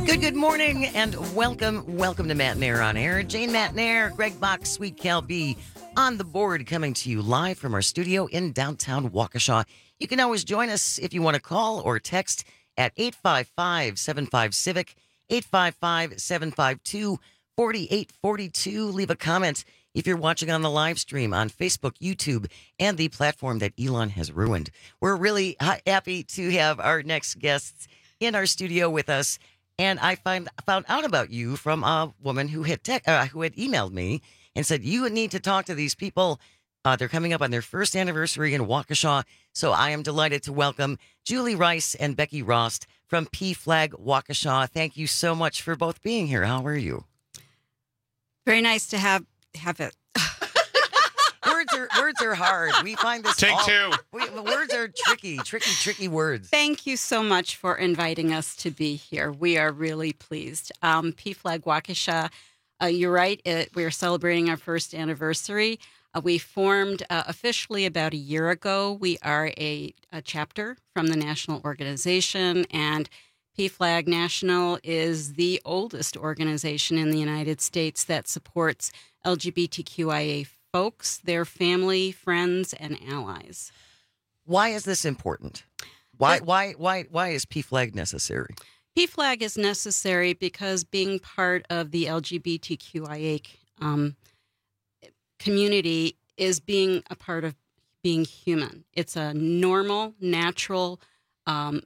Good, good morning, and welcome, welcome to Matt Nair on Air. Jane Matt Nair, Greg Bach, Sweet Cal B on the board, coming to you live from our studio in downtown Waukesha. You can always join us if you want to call or text at eight five five, seven five, CIVIC, eight five five, seven five two, four eight four two. Leave a comment if you're watching on the live stream on Facebook, YouTube, and the platform that Elon has ruined. We're really ha- happy to have our next guests in our studio with us. And I find, found out about you from a woman who had tech, uh, who had emailed me and said, you need to talk to these people. Uh, they're coming up on their first anniversary in Waukesha. So I am delighted to welcome Julie Rice and Becky Rost from P Flag Waukesha. Thank you so much for both being here. How are you? Very nice to have have it. Words are words are hard. We find this Take all, two. We, words are tricky, tricky, tricky words. Thank you so much for inviting us to be here. We are really pleased. Um, P Flag Waukesha, uh, you're right. It, we are celebrating our first anniversary. Uh, we formed uh, officially about a year ago. We are a, a chapter from the national organization, and P Flag National is the oldest organization in the United States that supports L G B T Q I A folks, their family, friends, and allies. Why is this important? Why why why why is P Flag necessary? P Flag is necessary because being part of the L G B T Q I A um, community is being a part of being human. It's a normal, natural um,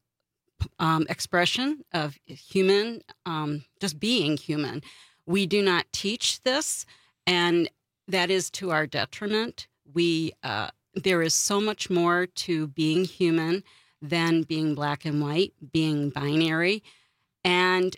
um, expression of human, um, just being human. We do not teach this, and that is to our detriment. We uh, there is so much more to being human than being black and white, being binary. And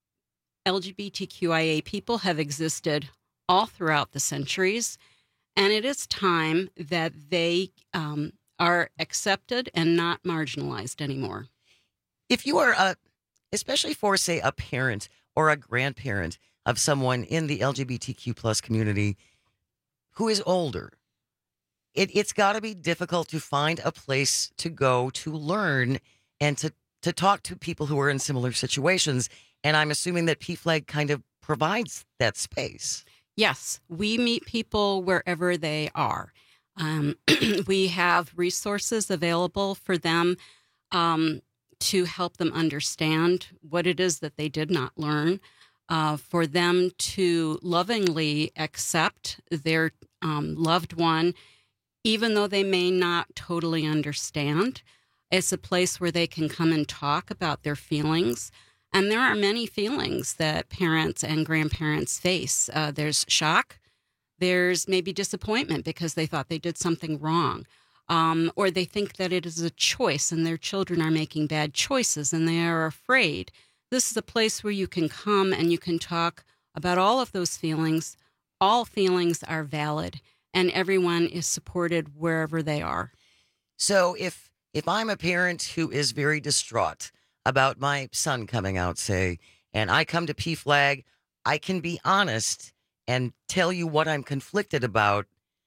L G B T Q I A people have existed all throughout the centuries. And it is time that they um, are accepted and not marginalized anymore. If you are, a, especially for, say, a parent or a grandparent of someone in the L G B T Q plus community who is older, it, it's got to be difficult to find a place to go to learn and to, to talk to people who are in similar situations. And I'm assuming that P Flag kind of provides that space. Yes, we meet people wherever they are. Um, we have resources available for them um, to help them understand what it is that they did not learn, uh, for them to lovingly accept their um, loved one, even though they may not totally understand. It's a place where they can come and talk about their feelings. And there are many feelings that parents and grandparents face. Uh, there's shock. There's maybe disappointment because they thought they did something wrong. Um, or they think that it is a choice and their children are making bad choices and they are afraid. This is a place where you can come and you can talk about all of those feelings. All feelings are valid and everyone is supported wherever they are. So if if I'm a parent who is very distraught about my son coming out, say, and I come to P Flag, I can be honest and tell you what I'm conflicted about,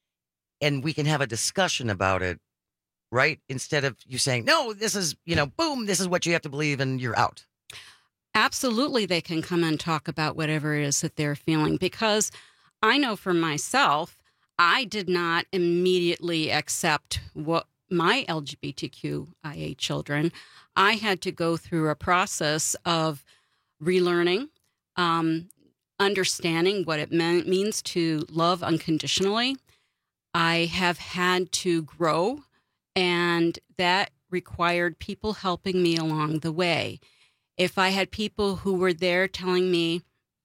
and we can have a discussion about it, right? Instead of you saying, no, this is, you know, boom, this is what you have to believe, and you're out. Absolutely, they can come and talk about whatever it is that they're feeling, because I know for myself, I did not immediately accept what my L G B T Q I A children. I had to go through a process of relearning, um, understanding what it mean, means to love unconditionally. I have had to grow, and that required people helping me along the way. If I had people who were there telling me,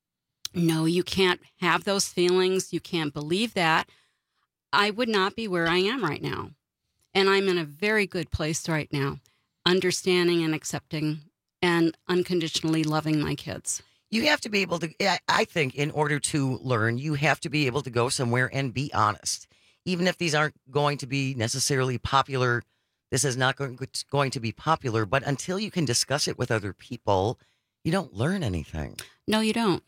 no, you can't have those feelings, you can't believe that, I would not be where I am right now. And I'm in a very good place right now, understanding and accepting and unconditionally loving my kids. You have to be able to, I think, in order to learn, you have to be able to go somewhere and be honest. Even if these aren't going to be necessarily popular, this is not going, going to be popular, but until you can discuss it with other people, you don't learn anything. No, you don't.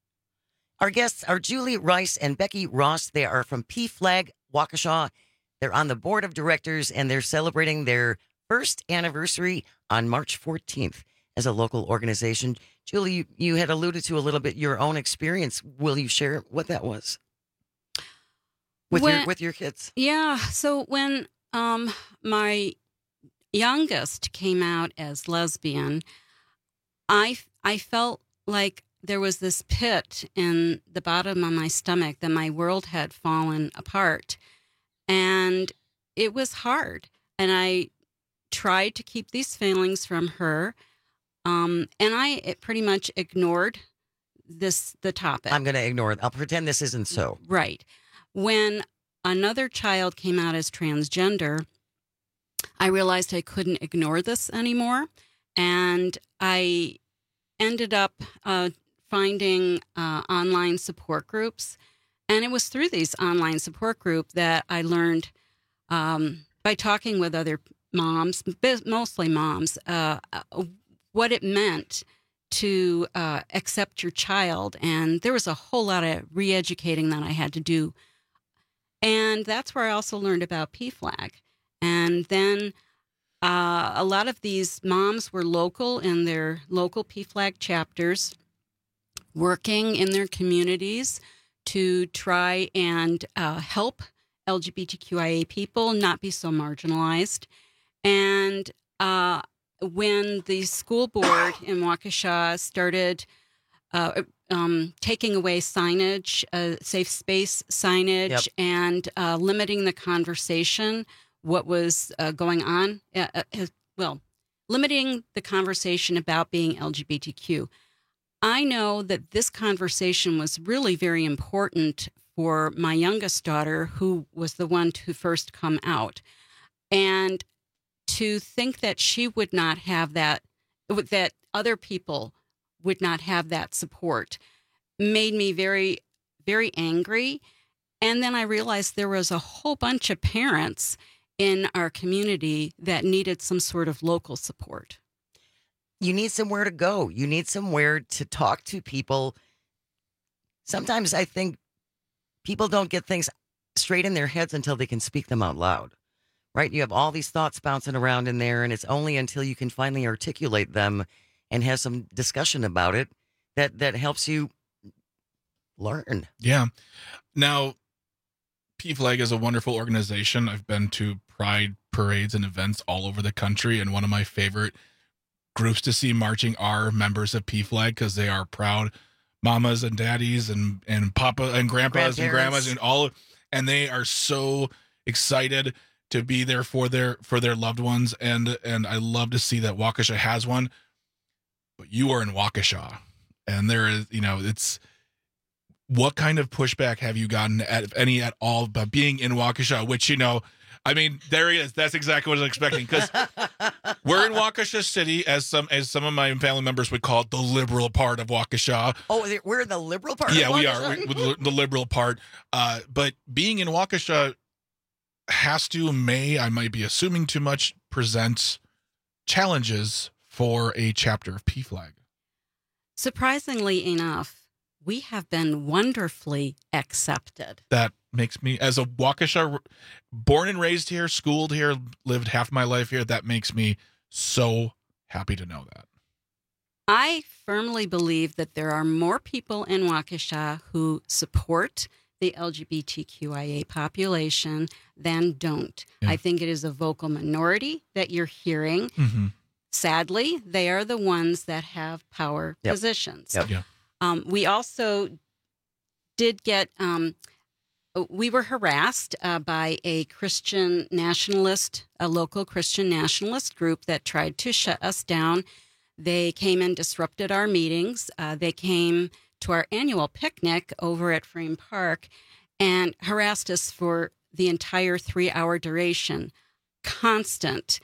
Our guests are Julie Rice and Becky Rost. They are from P Flag Waukesha. They're on the board of directors, and they're celebrating their first anniversary on March fourteenth. as a local organization. Julie, you, you had alluded to a little bit your own experience. Will you share what that was with When- your with your kids? Yeah. So when um, my youngest came out as lesbian, I I felt like there was this pit in the bottom of my stomach, that my world had fallen apart, and it was hard. And I tried to keep these feelings from her, um, and I it pretty much ignored this the topic. I'm going to ignore it. I'll pretend this isn't so. Right. When another child came out as transgender, I realized I couldn't ignore this anymore. And I ended up uh, finding uh, online support groups. And it was through these online support groups that I learned, um, by talking with other moms, mostly moms, uh, what it meant to uh, accept your child. And there was a whole lot of re-educating that I had to do. And that's where I also learned about P FLAG. And then uh, a lot of these moms were local in their local P FLAG chapters, working in their communities to try and uh, help L G B T Q I A people not be so marginalized. And uh, when the school board in Waukesha started uh, um, taking away signage, uh, safe space signage, Yep. and uh, limiting the conversation, what was uh, going on, uh, uh, well, limiting the conversation about being L G B T Q. I know that this conversation was really very important for my youngest daughter, who was the one to first come out. And to think that she would not have that, that other people would not have that support, made me very, very angry. And then I realized there was a whole bunch of parents in our community that needed some sort of local support. You need somewhere to go. You need somewhere to talk to people. Sometimes I think people don't get things straight in their heads until they can speak them out loud, right? You have all these thoughts bouncing around in there, and it's only until you can finally articulate them and have some discussion about it that, that helps you learn. Yeah. Now, P FLAG is a wonderful organization. I've been to pride parades and events all over the country, and one of my favorite groups to see marching are members of P FLAG because they are proud mamas and daddies and and papa and grandpas and grandmas and all, and they are so excited to be there for their for their loved ones, and and I love to see that Waukesha has one. But you are in Waukesha, and there is, you know, it's, what kind of pushback have you gotten, at, if any at all, about being in Waukesha? Which, you know, I mean, there he is. That's exactly what I was expecting, because we're in Waukesha City, as some as some of my family members would call it, the liberal part of Waukesha. Oh, we're in the liberal part. Yeah, of we Waukesha? are we, the liberal part. Uh, but being in Waukesha has to, may, I might be assuming too much, present challenges for a chapter of P FLAG. Surprisingly enough, we have been wonderfully accepted. That makes me, as a Waukesha, born and raised here, schooled here, lived half my life here, that makes me so happy to know that. I firmly believe that there are more people in Waukesha who support the L G B T Q I A population than don't. Yeah. I think it is a vocal minority that you're hearing. Mm-hmm. Sadly, they are the ones that have power Yep. positions. Yep. Yeah. Um, we also did get, um, we were harassed uh, by a Christian nationalist, a local Christian nationalist group that tried to shut us down. They came and disrupted our meetings. Uh, they came to our annual picnic over at Frame Park and harassed us for the entire three-hour duration. Constant.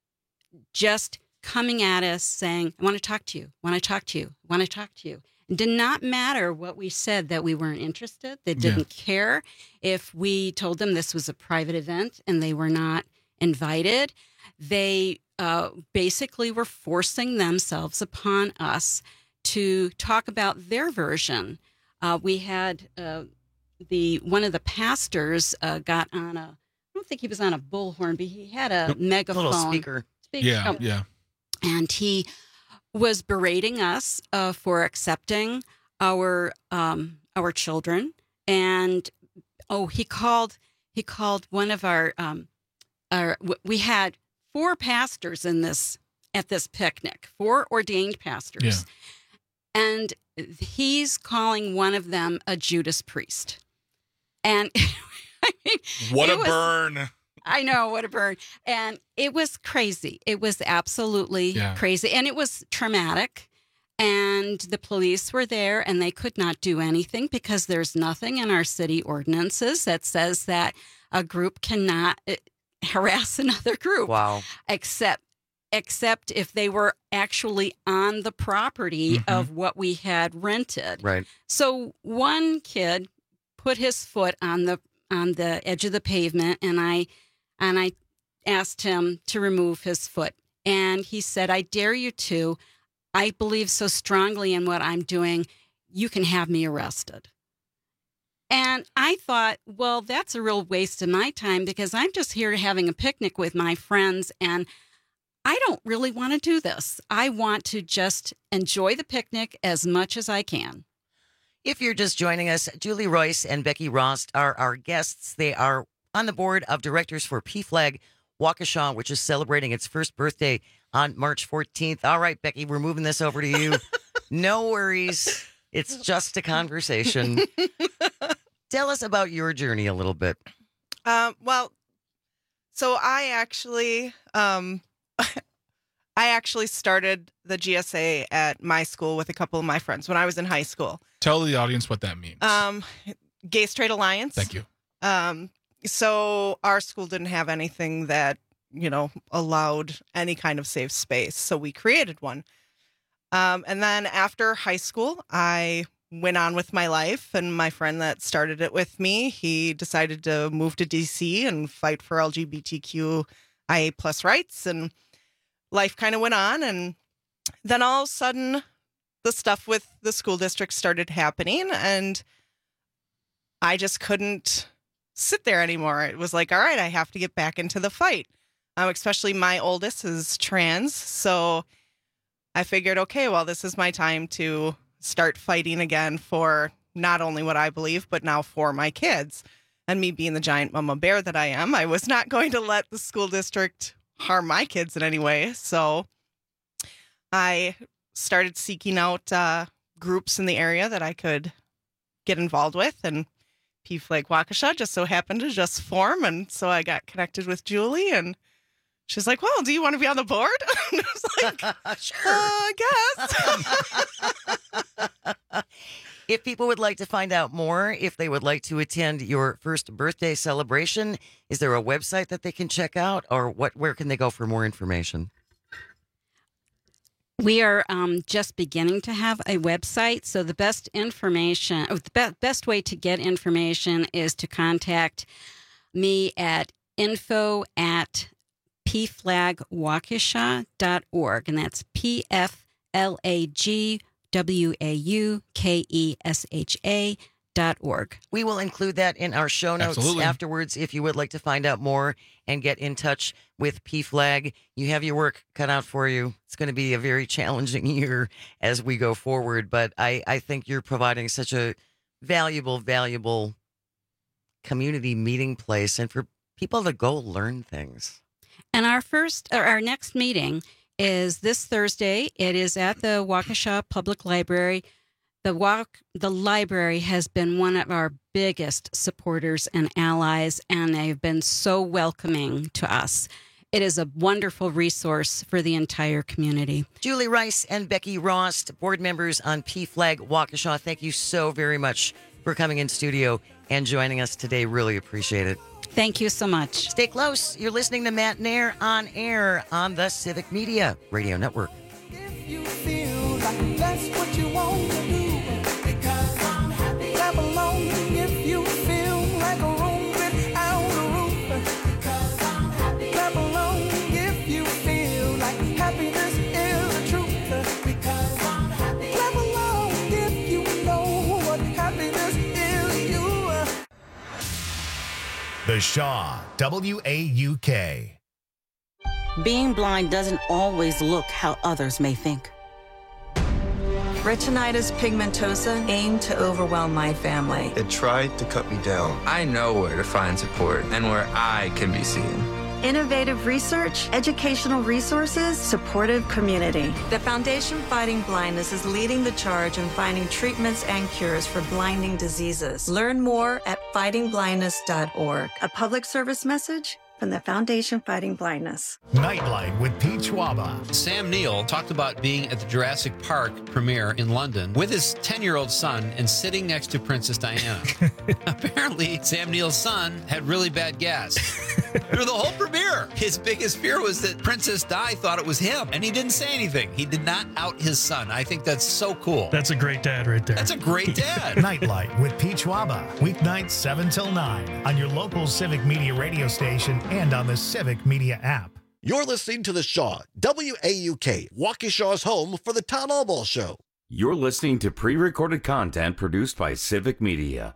Just coming at us saying, I want to talk to you, want to talk to you, want to talk to you. It did not matter what we said that we weren't interested. They didn't yeah. care if we told them this was a private event and they were not invited. They uh, basically were forcing themselves upon us to talk about their version. Uh, we had uh, the one of the pastors uh, got on a, I don't think he was on a bullhorn, but he had a megaphone. Little speaker. speaker. Yeah, oh, yeah. And he was berating us uh, for accepting our um, our children, and oh, he called he called one of our um, our we had four pastors in this at this picnic, four ordained pastors, yeah. and he's calling one of them a Judas Priest, and I mean, what a was, burn. I know, what a burn. And it was crazy. It was absolutely yeah. crazy. And it was traumatic. And the police were there and they could not do anything because there's nothing in our city ordinances that says that a group cannot harass another group. Wow. Except except if they were actually on the property mm-hmm. of what we had rented. Right. So one kid put his foot on the on the edge of the pavement, and I and I asked him to remove his foot. And he said, I dare you to. I believe so strongly in what I'm doing. You can have me arrested. And I thought, well, that's a real waste of my time because I'm just here having a picnic with my friends, and I don't really want to do this. I want to just enjoy the picnic as much as I can. If you're just joining us, Julie Royce and Becky Rost are our guests. They are on the board of directors for P Flag Waukesha, which is celebrating its first birthday on March fourteenth. All right, Becky, we're moving this over to you. No worries. It's just a conversation. Tell us about your journey a little bit. Um, well, so I actually, um, I actually started the G S A at my school with a couple of my friends when I was in high school. Tell the audience what that means. Um, Gay Straight Alliance. Thank you. Um, so our school didn't have anything that, you know, allowed any kind of safe space. So we created one. Um, and then after high school, I went on with my life, and my friend that started it with me, he decided to move to D C and fight for L G B T Q I A plus rights, and life kind of went on. And then all of a sudden, the stuff with the school district started happening, and I just couldn't sit there anymore. It was like, all right, I have to get back into the fight. Um, especially my oldest is trans, so I figured, okay, well, this is my time to start fighting again for not only what I believe, but now for my kids. And me being the giant mama bear that I am, I was not going to let the school district harm my kids in any way. So I started seeking out uh, groups in the area that I could get involved with, and P Flag Waukesha just so happened to just form. And so I got connected with Julie, and she's like, well, do you want to be on the board? And I was like, sure, uh, I guess. If people would like to find out more, if they would like to attend your first birthday celebration, is there a website that they can check out, or what? Where can they go for more information? We are um, just beginning to have a website, so the best information, or the be- best way to get information is to contact me at info at p flag waukesha dot org, and that's P F L A G W A U K E S H A dot org. We will include that in our show notes Absolutely. Afterwards if you would like to find out more and get in touch with P Flag. You have your work cut out for you. It's going to be a very challenging year as we go forward, but I, I think you're providing such a valuable, valuable community meeting place and for people to go learn things. And our first, or our next meeting is this Thursday. It is at the Waukesha Public Library. The Walk, the library has been one of our biggest supporters and allies, and they've been so welcoming to us. It is a wonderful resource for the entire community. Julie Rice and Becky Rost, board members on P Flag Waukesha, thank you so very much for coming in studio and joining us today. Really appreciate it. Thank you so much. Stay close. You're listening to Matt Nair on air on the Civic Media Radio Network. If you feel like that's what you want to do, because I'm happy. Clap along if you feel like a room without a roof, because I'm happy. Clap along if you feel like happiness is the truth, because I'm happy. Clap along if you know what happiness is, you. The Shaw, W A U K. Being blind doesn't always look how others may think. Retinitis pigmentosa aimed to overwhelm my family. It tried to cut me down. I know where to find support and where I can be seen. Innovative research, educational resources, supportive community. The Foundation Fighting Blindness is leading the charge in finding treatments and cures for blinding diseases. Learn more at fighting blindness dot org. A public service message from the Foundation Fighting Blindness. Nightlight with Pete Schwaba. Sam Neill talked about being at the Jurassic Park premiere in London with his ten-year-old son and sitting next to Princess Diana. Apparently, Sam Neill's son had really bad gas. Through the whole premiere, his biggest fear was that Princess Di thought it was him, and he didn't say anything. He did not out his son. I think that's so cool. That's a great dad right there. That's a great dad. Nightlight with Pete Schwaba. Weeknights seven till nine on your local Civic Media radio station and on the Civic Media app. You're listening to The Shaw, W A U K, Waukesha's home for the Town Hall Ball Show. You're listening to pre-recorded content produced by Civic Media.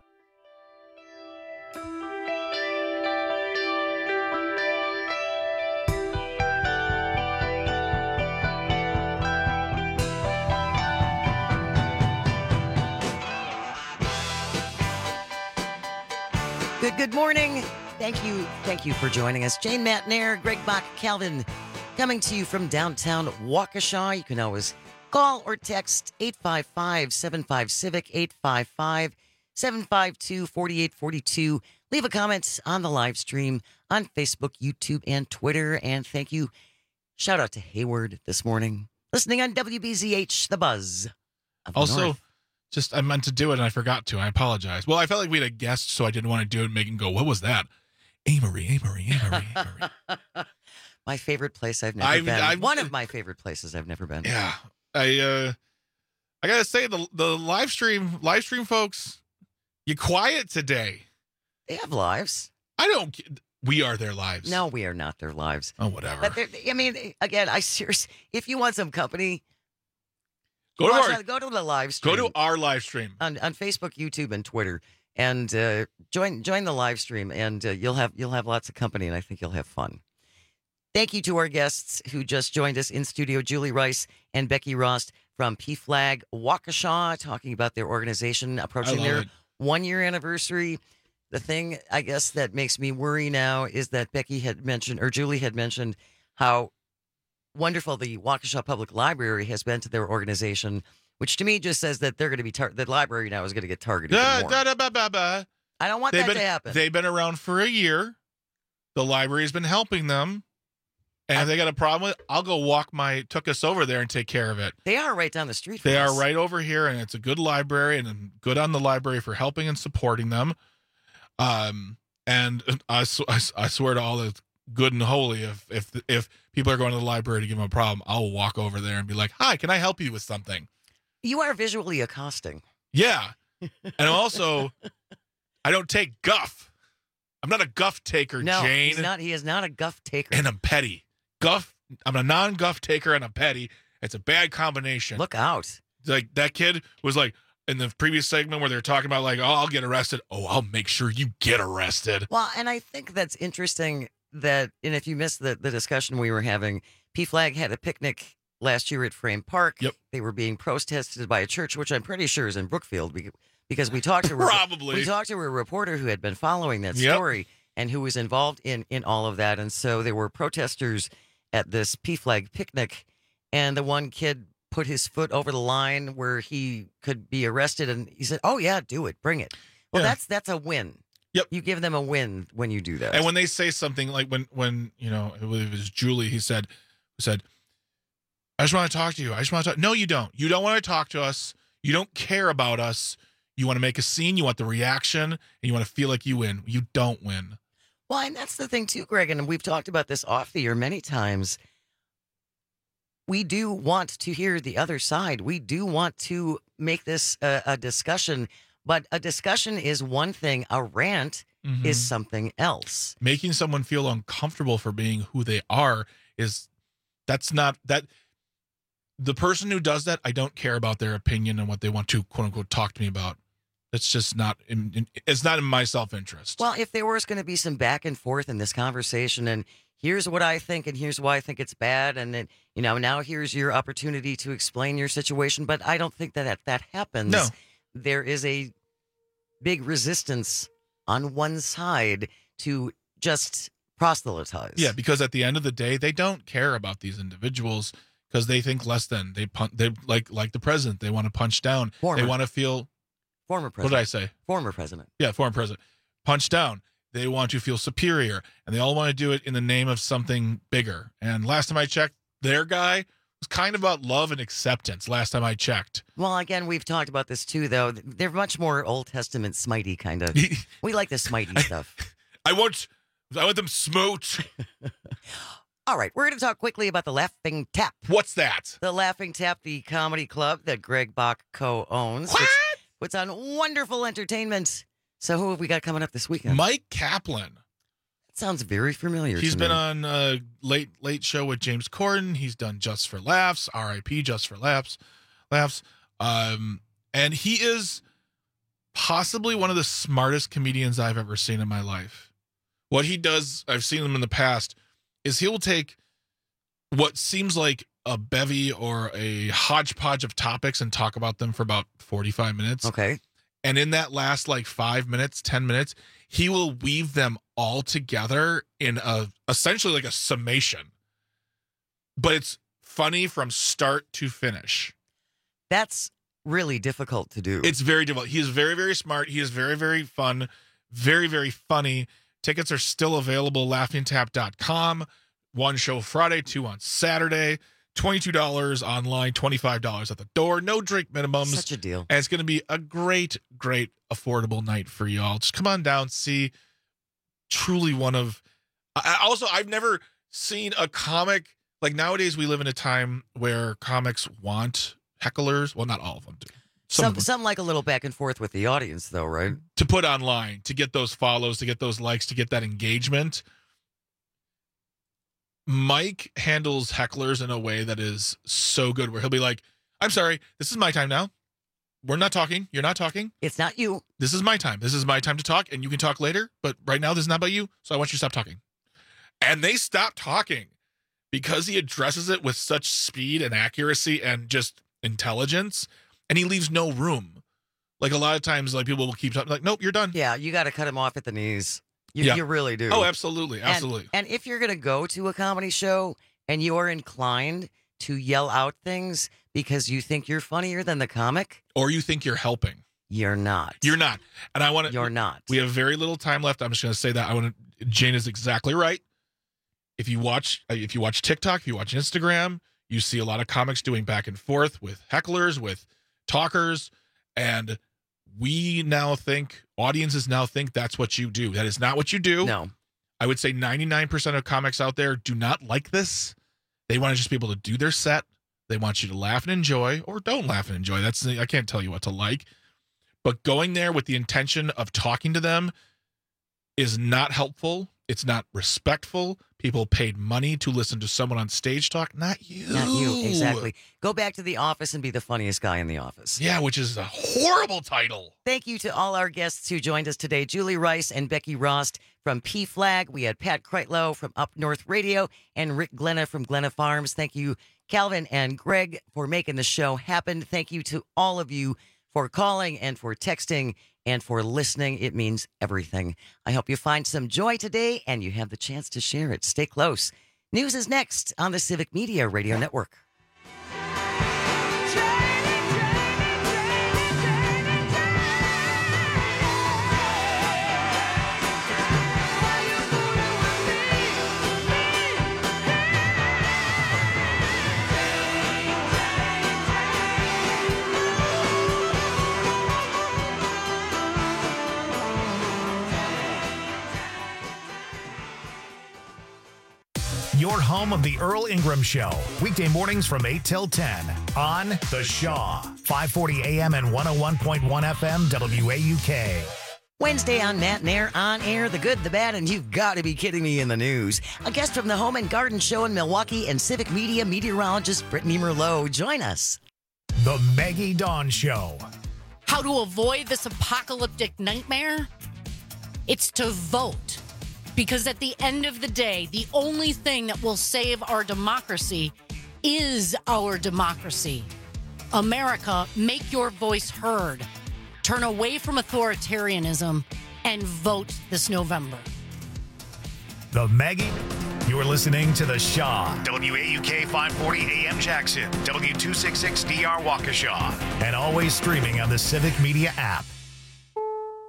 Good, good morning. Thank you. Thank you for joining us. Jane Matnair, Greg Bach, Calvin, coming to you from downtown Waukesha. You can always call or text eight five five, seven five, CIVIC, eight five five, seven five two, four eight four two. Leave a comment on the live stream on Facebook, YouTube, and Twitter. And thank you. Shout out to Hayward this morning. Listening on W B Z H, The Buzz. of the Also, North. just I meant to do it and I forgot to. I apologize. Well, I felt like we had a guest, so I didn't want to do it and make him go, what was that? Amory, Amory, Amory, Amory. My favorite place I've never I've- been. I've- One of my favorite places I've never been. Yeah. I uh I gotta say the the live stream live stream folks, you quiet today. They have lives. I don't we are their lives. No, we are not their lives. Oh, whatever. But they're- I mean, again, I seriously, if you want some company, Go to watch our- out- go to the live Go stream. to our live stream. on, on Facebook, YouTube, and Twitter, and uh, join join the live stream, and uh, you'll have you'll have lots of company, and I think you'll have fun. Thank you to our guests who just joined us in studio, Julie Rice and Becky Rost from P Flag Waukesha, talking about their organization approaching love their it. one year anniversary. The thing, I guess, that makes me worry now is that Becky had mentioned, or Julie had mentioned, how wonderful the Waukesha Public Library has been to their organization, which to me just says that they're going to be tar- the library now is going to get targeted. Da, even more. da, da, ba, ba, ba. I don't want They've that been, to happen. They've been around for a year. The library's been helping them. And if they got a problem with it, I'll go walk my took us over there and take care of it. They are right down the street from They us. are right over here, and it's a good library, and I'm good on the library for helping and supporting them. Um, and I, sw- I, s- I swear to all the good and holy, if if if people are going to the library to give them a problem, I'll walk over there and be like, "Hi, can I help you with something?" You are visually accosting. Yeah, and also, I don't take guff. I'm not a guff taker, No, Jane. he's not. He is not a guff taker. And I'm petty. Guff. I'm a non-guff taker, and I'm petty. It's a bad combination. Look out! Like that kid was like in the previous segment where they were talking about like, oh, I'll get arrested. Oh, I'll make sure you get arrested. Well, and I think that's interesting that, and if you missed the, the discussion we were having, P Flag had a picnic last year at Frame Park. Yep. They were being protested by a church, which I'm pretty sure is in Brookfield, beca- because we talked to a, Probably. we talked to a reporter who had been following that Yep. story and who was involved in in all of that. And so there were protesters at this P Flag picnic, and the one kid put his foot over the line where he could be arrested, and he said, "Oh yeah, do it, bring it." Well, Yeah. that's that's a win. Yep. You give them a win when you do that. And when they say something like when when you know it was Julie, he said he said, "I just want to talk to you. I just want to talk." No, you don't. You don't want to talk to us. You don't care about us. You want to make a scene. You want the reaction, and you want to feel like you win. You don't win. Well, and that's the thing too, Greg, and we've talked about this off the air many times. We do want to hear the other side. We do want to make this a, a discussion, but a discussion is one thing. A rant Mhm. is something else. Making someone feel uncomfortable for being who they are is that's not that the person who does that, I don't care about their opinion and what they want to quote unquote talk to me about. It's just not in, in it's not in my self-interest. Well, if there was going to be some back and forth in this conversation, and here's what I think and here's why I think it's bad. And then, you know, now here's your opportunity to explain your situation. But I don't think that that, that happens. No. There is a big resistance on one side to just proselytize. Yeah, because at the end of the day, they don't care about these individuals because they think less than. They pun- they like like the president. They want to punch down. Former. They want to feel. Former president. What did I say? Former president. Yeah, former president. Punch down. They want to feel superior, and they all want to do it in the name of something bigger. And last time I checked, their guy was kind of about love and acceptance. Last time I checked. Well, again, we've talked about this too, though. They're much more Old Testament smitey kind of. We like the smitey stuff. I want, I want them smote. All right, we're going to talk quickly about the Laughing Tap. What's that? The Laughing Tap, the comedy club that Greg Bach co-owns. What? Which puts on wonderful entertainment. So who have we got coming up this weekend? Mike Kaplan. That sounds very familiar. He's to been me. on uh, Late Late Show with James Corden. He's done Just for Laughs, R I P Just for Laughs, laughs. Um, and he is possibly one of the smartest comedians I've ever seen in my life. What he does, I've seen him in the past, is he will take what seems like a bevy or a hodgepodge of topics and talk about them for about forty-five minutes. Okay. And in that last like five minutes, ten minutes, he will weave them all together in a essentially like a summation. But it's funny from start to finish. That's really difficult to do. It's very difficult. He is very, very smart. He is very, very fun, very, very funny. Tickets are still available, laughing tap dot com. One show Friday, two on Saturday. twenty-two dollars online, twenty-five dollars at the door. No drink minimums. Such a deal. And it's going to be a great, great, affordable night for y'all. Just come on down, see truly one of... I, also, I've never seen a comic... Like nowadays, we live in a time where comics want hecklers. Well, not all of them do. Some, Some, of them. some like a little back and forth with the audience, though, right? To put online, to get those follows, to get those likes, to get that engagement. Mike handles hecklers in a way that is so good where he'll be like, I'm sorry, this is my time now. We're not talking. You're not talking. It's not you. This is my time. This is my time to talk, and you can talk later. But right now, this is not about you, so I want you to stop talking. And they stop talking because he addresses it with such speed and accuracy and just intelligence, and he leaves no room. Like a lot of times, like people will keep talking, like, nope, you're done. Yeah, you got to cut him off at the knees. You, Yeah. you really do. Oh, absolutely. And- Absolutely. And, if you're going to go to a comedy show and you're inclined to yell out things because you think you're funnier than the comic, Or you think you're helping. you're not. You're not. And I want to. You're not. We have very little time left. I'm just going to say that. I want to. Jane is exactly right. If you watch, if you watch TikTok, if you watch Instagram, you see a lot of comics doing back and forth with hecklers, with talkers, and we now think audiences now think that's what you do. That is not what you do. No. I would say ninety-nine percent of comics out there do not like this. They want to just be able to do their set. They want you to laugh and enjoy, or don't laugh and enjoy. That's I can't tell you what to like. But going there with the intention of talking to them is not helpful. It's not respectful. People paid money to listen to someone on stage talk, not you. Not you, exactly. Go back to the office and be the funniest guy in the office. Yeah, which is a horrible title. Thank you to all our guests who joined us today. Julie Rice and Becky Rost from P Flag. We had Pat Kreitlow from Up North Radio and Rick Glenna from Glenna Farms. Thank you, Calvin and Greg, for making the show happen. Thank you to all of you for calling and for texting and for listening. It means everything. I hope you find some joy today and you have the chance to share it. Stay close. News is next on the Civic Media Radio Network. Your home of the Earl Ingram Show. Weekday mornings from eight till ten on The Shaw. five forty A M and one oh one point one F M W A U K. Wednesday on Matt and Air, on air, the good, the bad, and you've got to be kidding me in the news. A guest from the Home and Garden Show in Milwaukee and Civic Media meteorologist Brittany Merlot. Join us. The Maggie Dawn Show. How to avoid this apocalyptic nightmare? It's to vote. Because at the end of the day, the only thing that will save our democracy is our democracy. America, make your voice heard. Turn away from authoritarianism and vote this November. The Maggie. You're listening to The Shaw. W A U K five forty A M Jackson. W two sixty-six D R Waukesha. And always streaming on the Civic Media app.